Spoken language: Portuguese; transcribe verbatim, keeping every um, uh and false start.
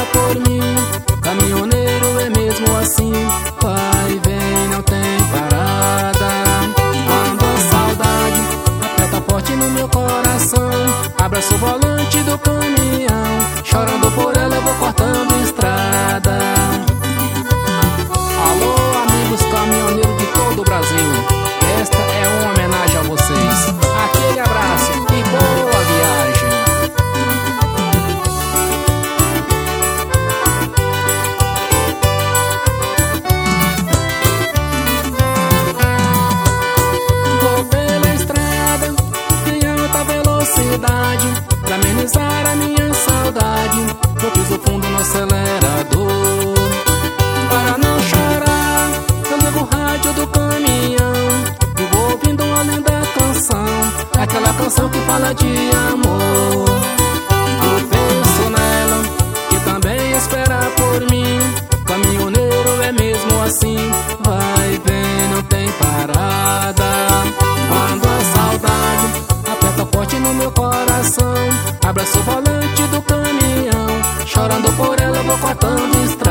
por mim. Caminhoneiro é mesmo assim, vai e vem, não tem parada. Quando a saudade aperta forte no meu coração, abraço o volante do caminhão, chorando por ela eu vou cortando estrada. Alô, amigos caminhoneiros de todo o Brasil, esta é uma homenagem a vocês. Aquele abraço e boa viagem. Vou pela estrada em alta velocidade pra amenizar a minha saudade. Eu piso fundo no acelerador para não chorar. Eu ligo o rádio do caminhão e vou ouvindo uma linda canção, aquela canção que fala de amor. Eu penso nela que também espera por mim. Caminhoneiro é mesmo assim, vai e vem, não tem parada. Quando a saudade aperta forte no meu coração, abraço o volante do caminhão, chorando por ela eu vou cortando estrada.